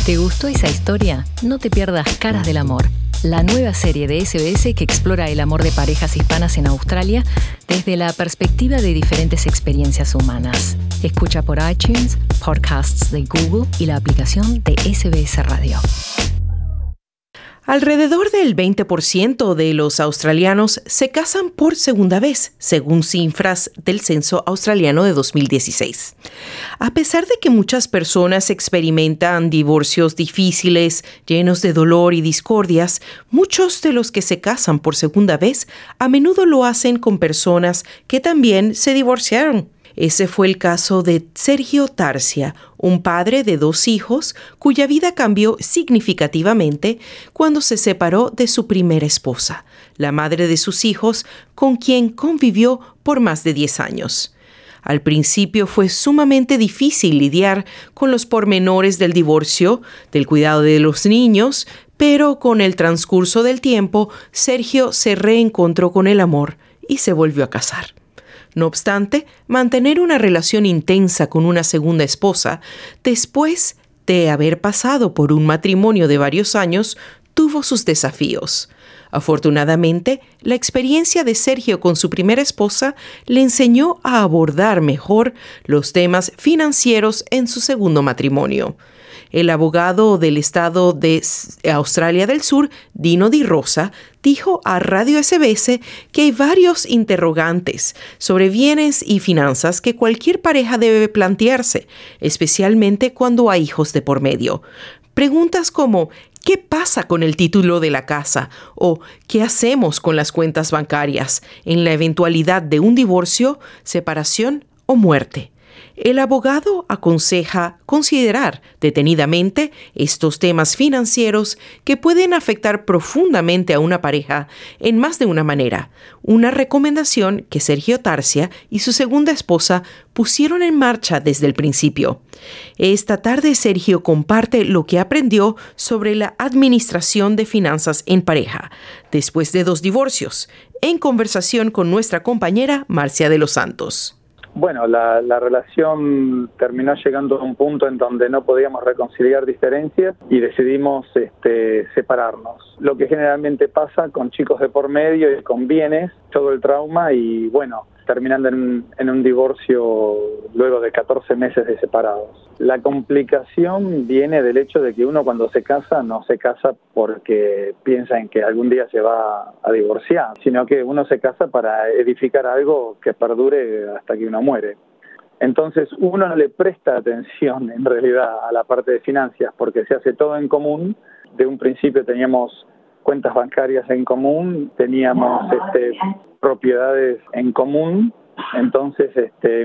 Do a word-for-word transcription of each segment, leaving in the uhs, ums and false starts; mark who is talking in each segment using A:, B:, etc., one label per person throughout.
A: ¿Te gustó esa historia? No te pierdas Caras del Amor, la nueva serie de S B S que explora el amor de parejas hispanas en Australia desde la perspectiva de diferentes experiencias humanas. Escucha por iTunes, podcasts de Google y la aplicación de S B S Radio.
B: Alrededor del veinte por ciento de los australianos se casan por segunda vez, según cifras del Censo Australiano de dos mil dieciséis. A pesar de que muchas personas experimentan divorcios difíciles, llenos de dolor y discordias, muchos de los que se casan por segunda vez a menudo lo hacen con personas que también se divorciaron. Ese fue el caso de Sergio Tarcia, un padre de dos hijos cuya vida cambió significativamente cuando se separó de su primera esposa, la madre de sus hijos, con quien convivió por más de diez años. Al principio fue sumamente difícil lidiar con los pormenores del divorcio, del cuidado de los niños, pero con el transcurso del tiempo, Sergio se reencontró con el amor y se volvió a casar. No obstante, mantener una relación intensa con una segunda esposa, después de haber pasado por un matrimonio de varios años, tuvo sus desafíos. Afortunadamente, la experiencia de Sergio con su primera esposa le enseñó a abordar mejor los temas financieros en su segundo matrimonio. El abogado del estado de Australia del Sur, Dino Di Rosa, dijo a Radio S B S que hay varios interrogantes sobre bienes y finanzas que cualquier pareja debe plantearse, especialmente cuando hay hijos de por medio. Preguntas como ¿qué pasa con el título de la casa? O ¿qué hacemos con las cuentas bancarias en la eventualidad de un divorcio, separación o muerte? El abogado aconseja considerar detenidamente estos temas financieros que pueden afectar profundamente a una pareja en más de una manera, una recomendación que Sergio Tarcia y su segunda esposa pusieron en marcha desde el principio. Esta tarde Sergio comparte lo que aprendió sobre la administración de finanzas en pareja, después de dos divorcios, en conversación con nuestra compañera Marcia de los Santos.
C: Bueno, la, la relación terminó llegando a un punto en donde no podíamos reconciliar diferencias y decidimos este, separarnos. Lo que generalmente pasa con chicos de por medio y con bienes, todo el trauma y bueno, terminando en un, en un divorcio luego de catorce meses de separados. La complicación viene del hecho de que uno cuando se casa no se casa porque piensa en que algún día se va a divorciar, sino que uno se casa para edificar algo que perdure hasta que uno muere. Entonces uno no le presta atención en realidad a la parte de finanzas porque se hace todo en común. De un principio teníamos cuentas bancarias en común, teníamos este, propiedades en común, entonces este,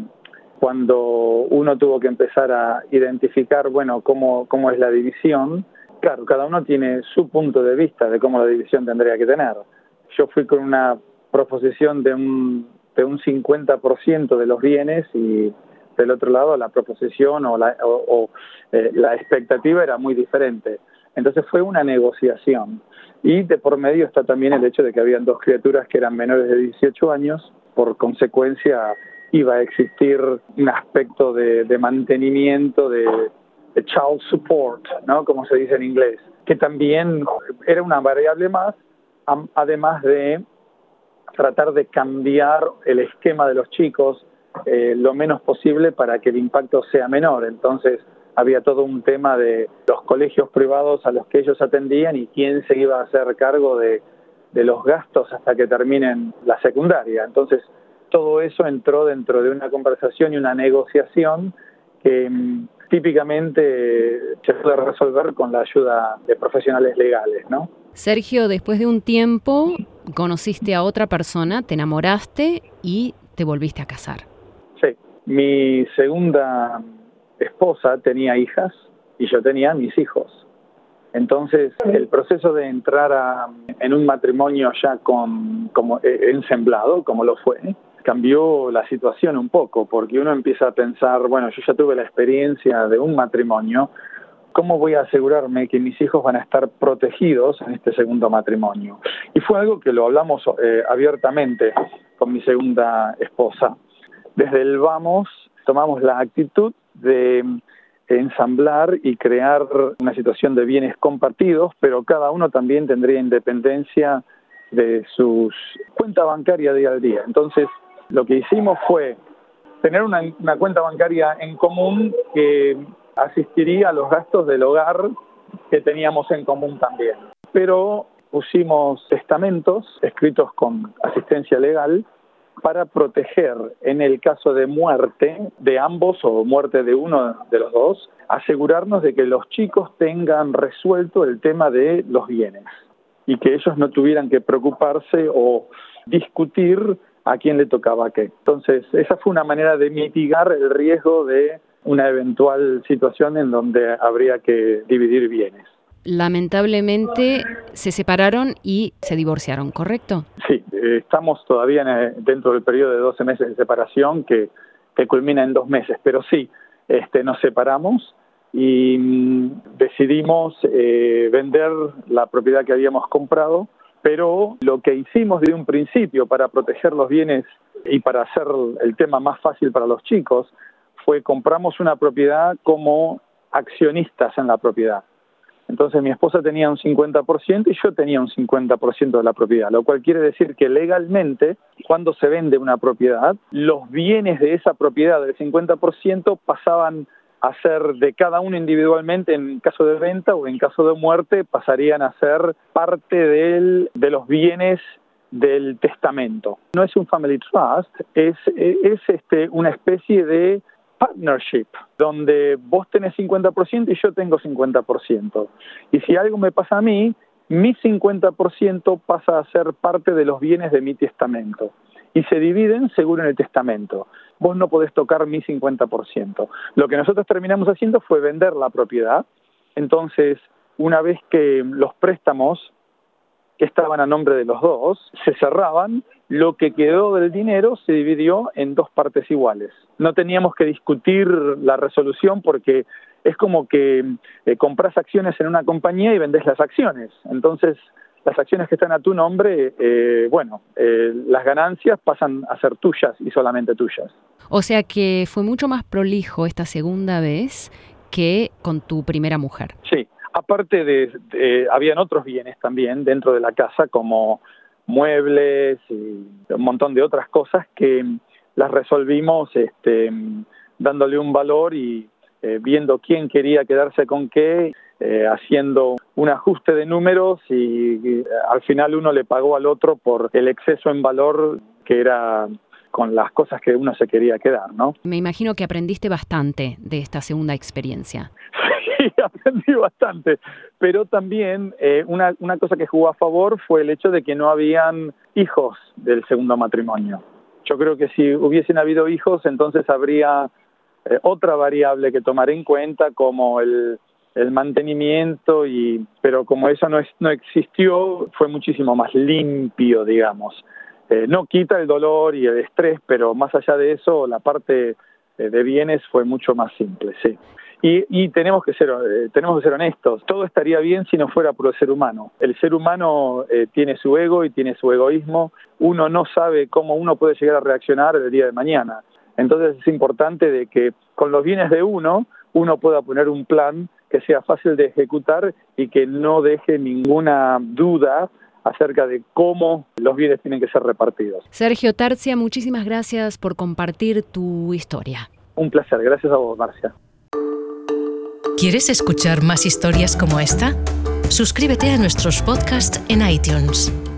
C: cuando uno tuvo que empezar a identificar, bueno, cómo, cómo es la división, claro, cada uno tiene su punto de vista de cómo la división tendría que tener. Yo fui con una proposición de un, de un cincuenta por ciento de los bienes y del otro lado la proposición o la, o, o, eh, la expectativa era muy diferente. Entonces fue una negociación y de por medio está también el hecho de que habían dos criaturas que eran menores de dieciocho años, por consecuencia iba a existir un aspecto de, de mantenimiento, de, de child support, ¿no? Como se dice en inglés, que también era una variable más, además de tratar de cambiar el esquema de los chicos eh, lo menos posible para que el impacto sea menor. Entonces había todo un tema de los colegios privados a los que ellos atendían y quién se iba a hacer cargo de, de los gastos hasta que terminen la secundaria. Entonces, todo eso entró dentro de una conversación y una negociación que mmm, típicamente se puede resolver con la ayuda de profesionales legales, ¿no?
A: Sergio, después de un tiempo, conociste a otra persona, te enamoraste y te volviste a casar.
C: Sí, mi segunda esposa tenía hijas y yo tenía mis hijos. Entonces, el proceso de entrar a, en un matrimonio ya con, como ensamblado, como lo fue, cambió la situación un poco, porque uno empieza a pensar, bueno, yo ya tuve la experiencia de un matrimonio, ¿cómo voy a asegurarme que mis hijos van a estar protegidos en este segundo matrimonio? Y fue algo que lo hablamos eh, abiertamente con mi segunda esposa. Desde el vamos, tomamos la actitud de ensamblar y crear una situación de bienes compartidos, pero cada uno también tendría independencia de sus cuenta bancaria día a día. Entonces, lo que hicimos fue tener una, una cuenta bancaria en común que asistiría a los gastos del hogar que teníamos en común también. Pero pusimos testamentos escritos con asistencia legal para proteger, en el caso de muerte de ambos o muerte de uno de los dos, asegurarnos de que los chicos tengan resuelto el tema de los bienes y que ellos no tuvieran que preocuparse o discutir a quién le tocaba qué. Entonces, esa fue una manera de mitigar el riesgo de una eventual situación en donde habría que dividir bienes.
A: Lamentablemente se separaron y se divorciaron, ¿correcto?
C: Sí, estamos todavía en, dentro del periodo de doce meses de separación que, que culmina en dos meses, pero sí, este, nos separamos y mm, decidimos eh, vender la propiedad que habíamos comprado, pero lo que hicimos de un principio para proteger los bienes y para hacer el tema más fácil para los chicos fue compramos una propiedad como accionistas en la propiedad. Entonces mi esposa tenía un cincuenta por ciento y yo tenía un cincuenta por ciento de la propiedad, lo cual quiere decir que legalmente, cuando se vende una propiedad, los bienes de esa propiedad del cincuenta por ciento pasaban a ser de cada uno individualmente en caso de venta o en caso de muerte, pasarían a ser parte del, de los bienes del testamento. No es un family trust, es, es este, una especie de partnership, donde vos tenés cincuenta por ciento y yo tengo cincuenta por ciento. Y si algo me pasa a mí, mi cincuenta por ciento pasa a ser parte de los bienes de mi testamento. Y se dividen según en el testamento. Vos no podés tocar mi cincuenta por ciento. Lo que nosotros terminamos haciendo fue vender la propiedad. Entonces, una vez que los préstamos que estaban a nombre de los dos se cerraban, lo que quedó del dinero se dividió en dos partes iguales. No teníamos que discutir la resolución porque es como que eh, compras acciones en una compañía y vendés las acciones. Entonces, las acciones que están a tu nombre, eh, bueno, eh, las ganancias pasan a ser tuyas y solamente tuyas.
A: O sea que fue mucho más prolijo esta segunda vez que con tu primera mujer.
C: Sí, aparte de, de habían otros bienes también dentro de la casa, como muebles y un montón de otras cosas que las resolvimos este, dándole un valor y eh, viendo quién quería quedarse con qué, eh, haciendo un ajuste de números y, y al final uno le pagó al otro por el exceso en valor que era con las cosas que uno se quería quedar, ¿no?
A: Me imagino que aprendiste bastante de esta segunda experiencia.
C: Sí, aprendí bastante, pero también eh, una, una cosa que jugó a favor fue el hecho de que no habían hijos del segundo matrimonio. Yo creo que si hubiesen habido hijos, entonces habría eh, otra variable que tomar en cuenta, como el, el mantenimiento, y pero como eso no, es, no existió, fue muchísimo más limpio, digamos. Eh, no quita el dolor y el estrés, pero más allá de eso, la parte eh, de bienes fue mucho más simple, sí. Y, y tenemos que ser eh, tenemos que ser honestos. Todo estaría bien si no fuera por el ser humano. El ser humano eh, tiene su ego y tiene su egoísmo. Uno no sabe cómo uno puede llegar a reaccionar el día de mañana. Entonces es importante de que con los bienes de uno, uno pueda poner un plan que sea fácil de ejecutar y que no deje ninguna duda acerca de cómo los bienes tienen que ser repartidos.
A: Sergio Tarcia, muchísimas gracias por compartir tu historia.
C: Un placer. Gracias a vos, Marcia.
D: ¿Quieres escuchar más historias como esta? Suscríbete a nuestros podcasts en iTunes.